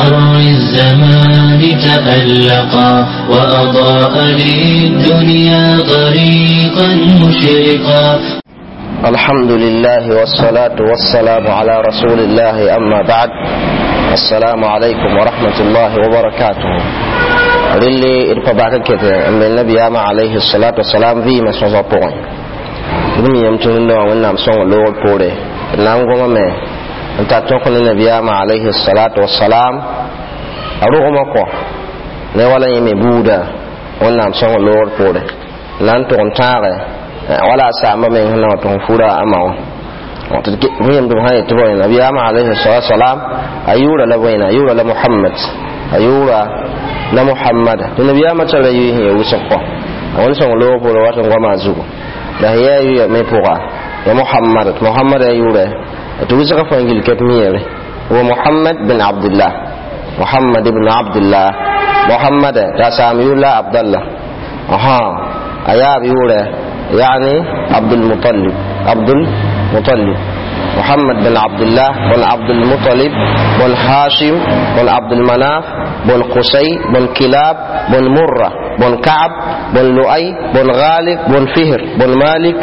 مر الزمان تألقا وأضاء للدنيا طريقا مشرقا. الحمد لله والصلاة والسلام على رسول الله. أما بعد، السلام عليكم ورحمة الله وبركاته. رلي إرفباك كده أن النبي عليه الصلاة والسلام في مسوى بوين من يمتون الله ونعم سوى اللور بوري نعم قوم ما أنت تقول النبي عليه الصلاة والسلام أروح مكو نولا يمي بودا ونعم سوى اللور بوري لن تنتظر ولا سامع من هنا تنفورا أمامه مهم تبغى تبغى النبي عليه الصلاة والسلام أيورا لوين أيورا لمحمد أيورا لمحمد النبي ما ترى يهيه يوسفه أول سنة لو بقول واتن ومازو لا هي ميبورا يا محمد أيورا تويسك فانجيل كتمية هو محمد بن عبد الله محمد تسامي الله عبد الله أياب يورا يعني عبد المطلب محمد بن عبد الله بن عبد المطلب بن هاشم بن عبد المناف بن قصي بن كلاب بن مرة بن كعب بن لؤي بن غالب بن فهر بن مالك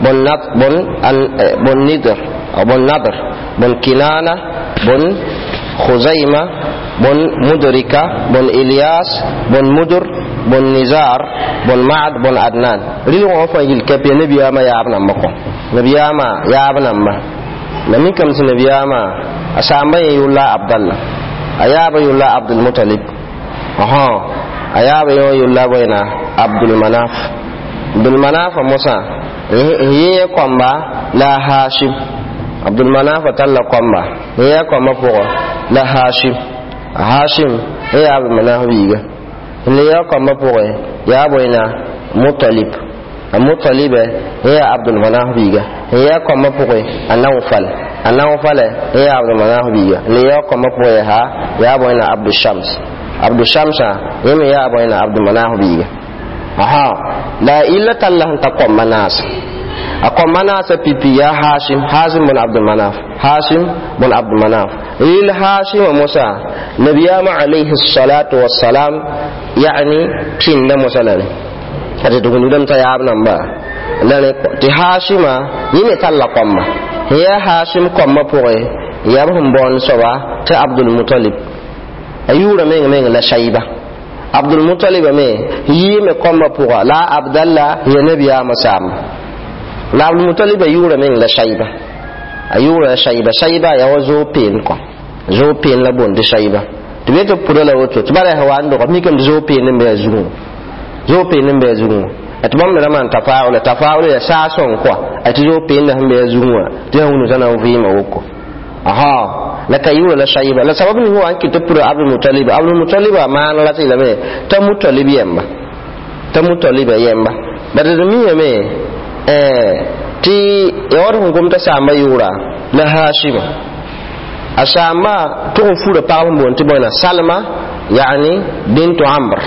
بن نضر بن كنانة بن خزيمة بن مدركة بن إلياس بن مدر بن نزار بن معد بن عدنان. ريلو وفا يجي الكبي نبي ما يابنا مكو نبي ما يابنا ما نمي كم سنبي ما أسامة يولا عبد الله أياب يولا عبد المطلب أياب يولا بينا عبد المناف موسى هي كمبا لا هاشم عبد المناف تلا كمبا هي كمبا فوق لا هاشم هي عبد المناف بيجا اللي يا كمبا فوق يا بينا مطلب هي عبد المناف بيجا هي كمبا فوق النوفل هي عبد المناف بيجا اللي يا كمبا فوق يا بينا عبد الشمس يا بينا عبد المناف بيجا لا إلا الله تقوم مناس بيبي يا هاشم بن عبد المناف إلا هاشم وموسى نبي عليه الصلاة والسلام يعني كنا مثلا هذا تقول لهم تياب نمبر لأن هاشم يني تلا قم هي هاشم قم بوي يابهم بون سوا عبد المطلب أيورا من لا شيبة عبد المطلب هي قم بوا لا عبد الله هي نبي مسام لا عبد المطلب أيورا من لا شيبة يا وزو بين لبون دي شيبة تبيت بودا لا وتو تبارة هوان دو كمي كم زو بين نبي أتبام لمن تفاعل يا ساسون كوا أتزو بين نبي زوجوا تهون زنا وفيما وكو لك يورا لا شيبة لا سبب هو أنك تبرر عبد المطلب ما لا تيلمه تمطلب يمبا بدل مية تي يورهم كم تسامى يورا لا هاشم أسامى تغفور باهم بونتبونا سلمى يعني بنت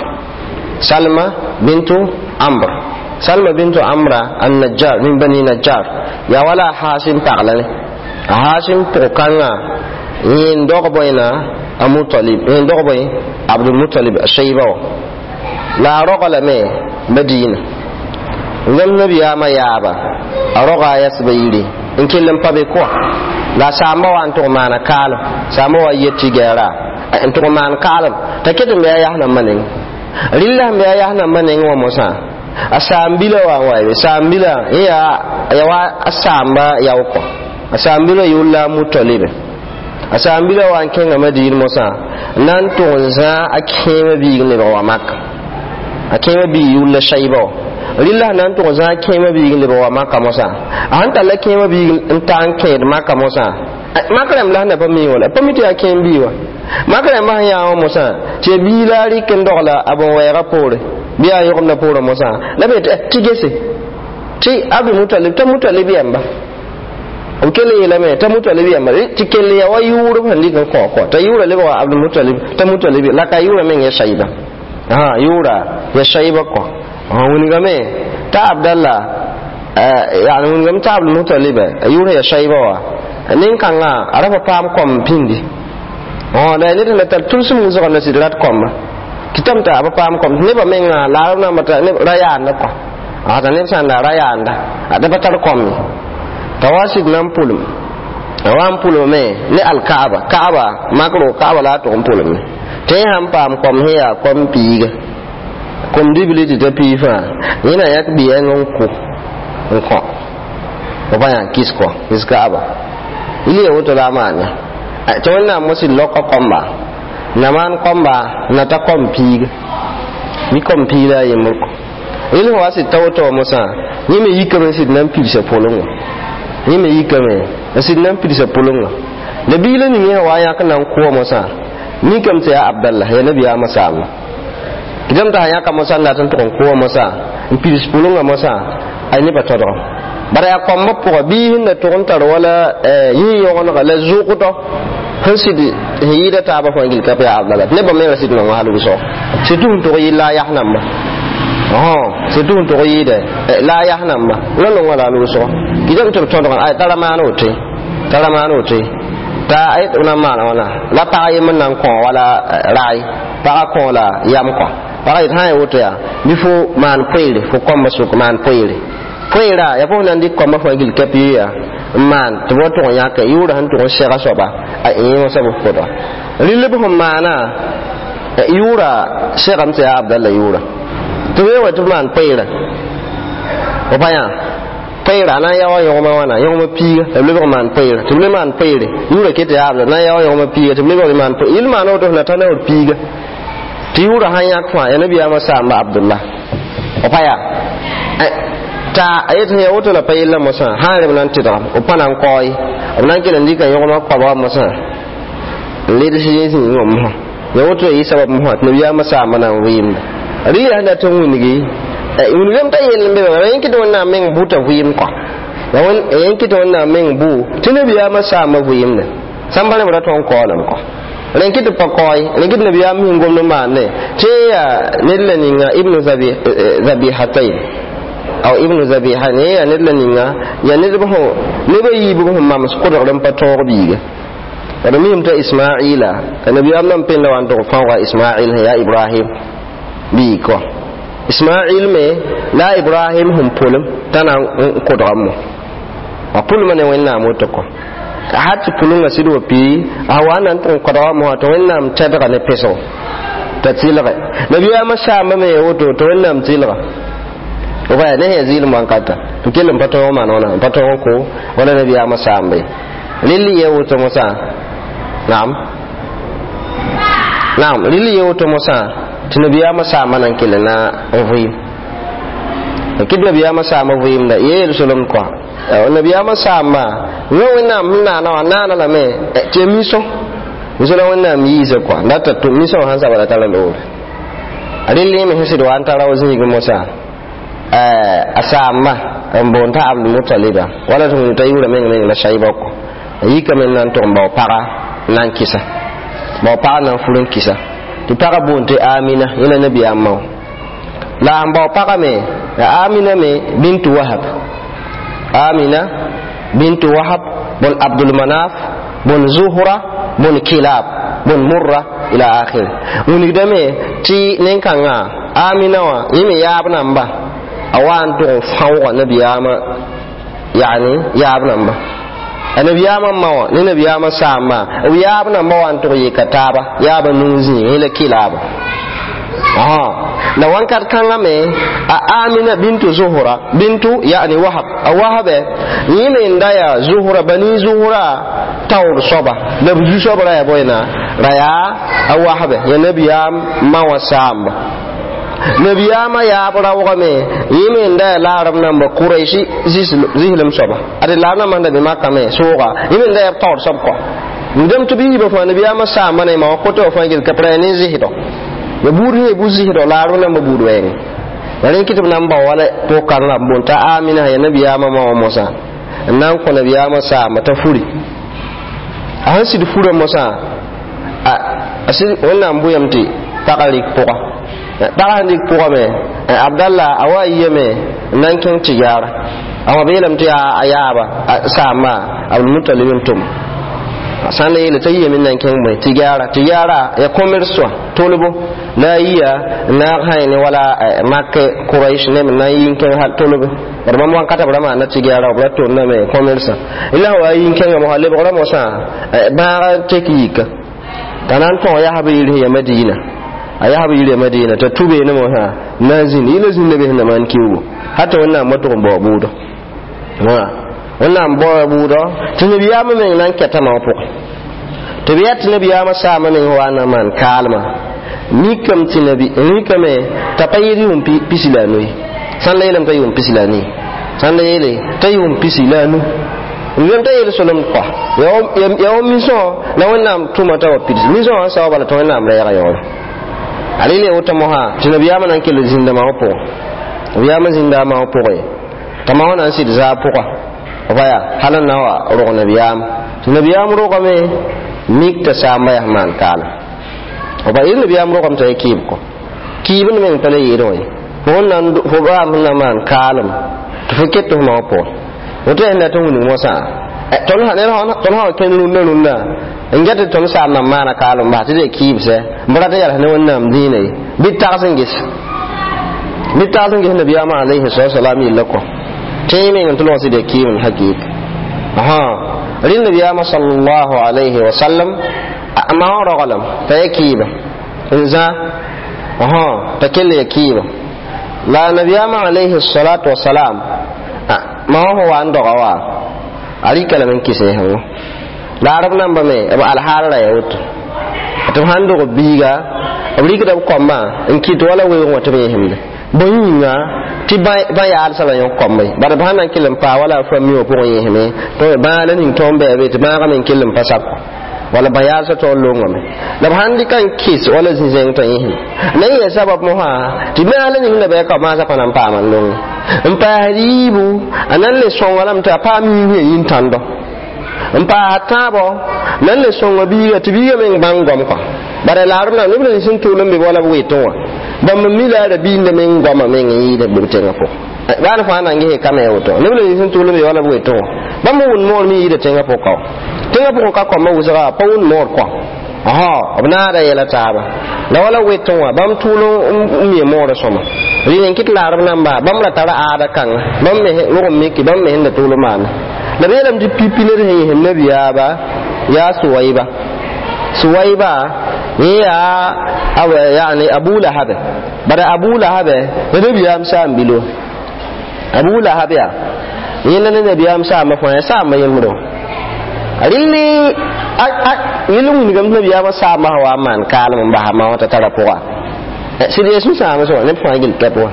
عمرو النجار من بني نجار يا ولا هاشم تعلن هاشم تقنا يندق بينا المطلب يندق بين عبد المطلب الشيبة لا رقل مدينة لم نبي ما يابا أرقى يسبيلي إن كلم بابكوا لا سامو أنتم معنا كالم سامو يتجارا أنتم معنا كالم تكتم يا يحنا منين لله يا يحنا منين ومسا أسامبلا وعوي سامبلا يا أسامبا يوكو أسامبلا يولا مطلب أسامبلا وان كان مدين مسا نانتونزا أكيم بيغني بوامك أكيم بيولا شيبو lillah nan to za kema bi le ba maka mosa anta la kema bi ntan ke maka mosa makaram la na ba mi wala pa mi ya kem bi wa makaram ma ya o mosa che bi la ri ken dola abon wa rapore bi ya yo na pore mosa la be tigese ti abu mutalib yamba o kele la me ta mutalib yamba ti kele ya wa yuru handi kan ko ta yura le ba abdul mutalib ta mutalib la ka yura men ya shayba yura ya shayba ko ونقمه تا عبد الله يعني ونقم تا عبد المطلب يوري يا شيبوا نين كان عرف بام كم بيندي da ni la tar tusum zo na sidrat komba kitam ta apa pam kom ne ba menga la na mata ne rayanda ko ata ne san la rayanda ada batar kom tawasid nam pulum awam pulum me ne al kaaba makro kaaba la to pulum te ham pam kom heya kom piga kom dibility ta pifa ina yak biya ngon ko ko ba ya kisko iskaaba ile woto la manya to wannan musil lokko komba naman komba na ta kompiga mi kompila yemko ile wasi tawto musa ni me yikame sid nan pilse polongo ni me yikame sid nan pilse polongo da bila ni wa ya kan ko musa ni kam sai abdallah ya nabi ya masa idan ta ya kama musa na tan ko musa pilse polongo musa ai ni batoro bara ya komba pour bi hinda to tar wala yi yogon la zuquto hansidi hiyida ta ba fangil ka ya abdallah ne ba me rasid no halu so sidun to yilla yahnam sidun to yida la yahnam ba lolo wala lu so idan to to ay taramano te ta ay una mana wana la ta yi man nan ko wala rai ta ko la yam ko para it hay woto ya bifo man pele fo komba su man pele ya fo nan dik komba fangil ka ya man to woto ya ka yura han to shega soba ay mo sabu fodo lille bo mana yura shegam ta abdallah yura to we wato man pele o baya pele na yawa yo ma wana yo ma piga to le man pele to le man pele yura ke ta abdallah na yawa yo ma piga to le man pele il man o to na ta na piga ti yura han ya kwa ya nabi ya masa ma abdullah o baya ta ayat ya woto la payilla musa haare nan tidam o panan koy nan ke ndika yo ma ko ba musa ledi shi yin ngom mo ya woto yi sabab mo nabi ya masa manan wim riya na tun winigi unigam ta yin be ba yanki to na men buta wim ko ya won yanki to na men bu tunabi ya masa ma wim ne sambale bra ton ko nan ko renki to pakoy renki nabi ya min ngom no mane te ya nilleninga ibnu zabi hatay aw ibnu zabiha ne ya nidlaninga ya nidbaho ne bayi bu ma masqudar dan pator biga kada mim ta isma'ila nabi amnan penda wan to fa wa isma'il ya ibrahim bi ko isma'il me la ibrahim hum pulum tana ko damo a pulum ne wenna moto ko hatti pulunga sido pi awanan to ko damo to wenna tadra ne peso tatilga nabi amasa me woto to wenna tilga oba ne yazil mankata to kelim pato ma nona pato ko wala nabi ya masambe lili yewoto musa naam lili yewoto musa tinabi ya masama nan kelena ovim kid nabi ya masama ovim da ye rasulum ko nabi ya masama wona mna na la me te miso misala wona mi yize ko ndata to miso hansa wala tala do alili me hesido antara wazi go musa asama mbonta abdul mutaliba wala tun tayura men la shayba ko yika men nan to mbaw para nan kisa mbaw para nan fulun kisa to para bonte amina ila nabi amma la mbaw para me amina me bintu wahab bon abdul manaf bon zuhra bon kilab bon murra ila akhir woni dame ti nen kanga amina wa yimi yabna mba awan to fawo nabiyama yani yabna mba nabiyama mawa ni nabiyama sama yabna mawan to yikataba yaba nuzi ila kilaba na wankat kanga me amina bintu zuhra bintu yani wahabe yimi ndaya zuhra bani zuhra tawr soba da buju soba ya boyna raya wahabe ya nabiyam mawa sama nabiyama ya bara wame yimi nda laram namba quraishi zihlam soba ade lana manda be makame soga yimi nda ya tawr sob ko ndem to bi ba fa nabiyama sama ne ma ko to fa ngil kaprani zihdo ya buri bu zihdo laru namba budu en wala kitab namba wala to karna bonta amina ya nabiyama ma musa nan ko nabiyama sama ta furi a hansi du fura musa asir wannan buyamti takalik poka takalik poka me abdallah awaye me nan kin tiyara awa belam tiya ayaba sama abdul mutalib tum san le le tayi min nan ken bai tijara ya commerce tolbo la iya na hayne wala makke quraish ne min yin ken ha tolbo barma mo kata barma na tijara bra to na me commerce illa wa yin ken mo halle bra mo sa ba tekika tanan to ya habiri ya madina aya habiri ya madina ta tube ne mo ha nazin ila zin ne be na man kiwo hata wannan mutum ba budo wannan bo budo tun biya mun nan keta ma po to biya tun biya ma sa mun wana man kalma ni kam tinabi ni kame tapayiri um pisilano san lelam tayum pisilani san lele tayum pisilano ngam tayel solom ko yo miso na wannan tuma ta wa pis miso sa wala to wannan amra ya yo alile wota mo ha tun biya man kele zinda ma po biya ma zinda ma po tamawana sid za po waya halan nawa ro nabiyam ro ko me nik ta sama ya man kala oba il nabiyam ro ko ta kib ko kibin men tale yiro wannan ho ba mun man kalam to fiket to ma po oto enda to mun mosa ton ha ne ton ha ken nun na ngata ton sa na mana kalam ba te kib se mbara ta yar ne wannan dine bitazingis nabiyama alaihi sallam illako تيمين أنت لو سيدي كيم حقيق النبي صلى الله عليه وسلم ما هو رغلم تيكيب إنزا تكل يكيب لا النبي عليه الصلاة والسلام ما هو عنده غوا عليك لمن كيسه لا ربنا بمي أبو الحال لا يوت تفهموا بيجا أبليك ده كم إن كيت ولا ويوم وتبيهم boyinga ti ba ya sala yon kombe bar bana kilim pa wala fami o pour yeme to ba la ning tombe be ti ba men kilim pa sak wala ba ya sa to longo me la handi kan kis wala zinzen to yin ne ya sabab mo ha ti ba la ning na be ka ma sa panan pa man long mpa haribu anan le son wala mta pa mi yin tando mpa hatabo nan le son wabi ti bi men bangom ko bare la runa ni bi sin tulum be wala we to bam mila da bi ne men goma men yi da burte ngafo ba na fa na nge kama yoto ne bele sin tulu be wala bueto bam won mor mi yi da tenga po ka ko ma usara pa won mor ko abna da yela taba la wala weto wa bam tulu mi mor soma ri en kit la rab namba bam la tara ada kan bam me ro mi ki bam me hinda tulu man da be lam di pipile he hen nabiya ba ya suwaiba ya awa yani abu lahab bada abu lahab nabi ya amsa bilo abu lahab ya yinna nabi ya amsa mafa ya sa mai muro arini yilum ni gam nabi ya amsa ma hawa man kalam ba ma wata tarapuwa sidi su sa ma so ne fa gil kapwa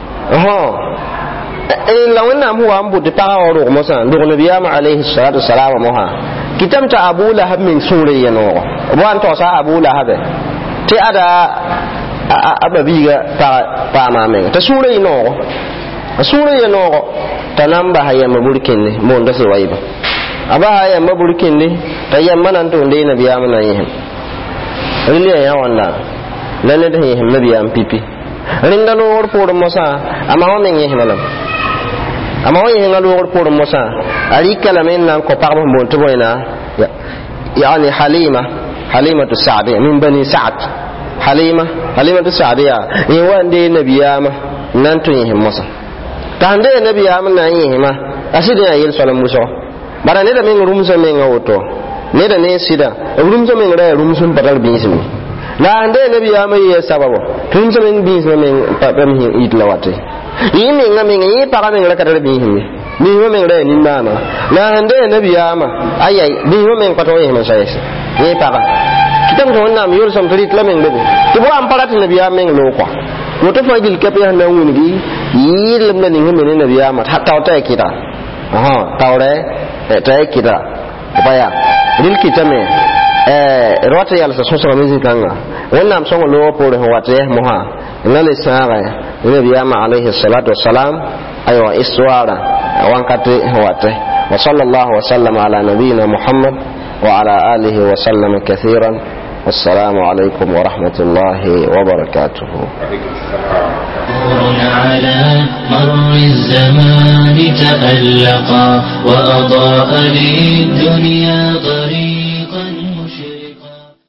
la wannan huwa ambu de tawo ro mo sa ndo nabi ya alayhi salatu wassalam mo ha kitamta abu lahab min suriya no wan to sa abu lahab ti ada ababiga pa ma men ta suriya no tanamba hayya maburkin ne mo nda se waiba aba hayya maburkin ne tayamma nan to ndey nabi ya mana yin riya ya wanda lalle da yin nabi ya pipi rinda no wor por mo sa ama o men yin malam ama o yin ngalo wor por mo sa ari kala men nan ko parbo mo to boyna يعني حليمة السعدية من بني سعد حليمة السعدية يوان دي نبيامة نانتو يهم مصر تهندي نبيامة نايهما أسيدي يل سلام موسى bara ne da men rumsa men auto ne da ne sida rumsa men da rumsun badal binsimi la ande nabi ya mai ya sababo rumsa men binsimi men papam hin itlawate yi men ngamen yi para men la kadal binsimi ni ho men da ni mama la ande nabi ya ma ayai ni ho men pato yi men sayes ni para kitam to nam yul sam trit la men bebe to bo am para nabi ya men lo kwa woto fa gil kape handa wungi yi lam na ni ho men nabi ya ma hatta ta kita tawre tay kita baya dil kita me rota yal sa soso mi zikanga wannan songo lo po re wate moha ngale sara nabi ama alayhi salatu wassalam aywa iswara wankati wate wa sallallahu wa sallama ala nabiyina muhammad wa ala alihi wa sallama kathiran والسلام عليكم ورحمة الله وبركاته. على مر الزمان تألقا وأضاء للدنيا ضريقا.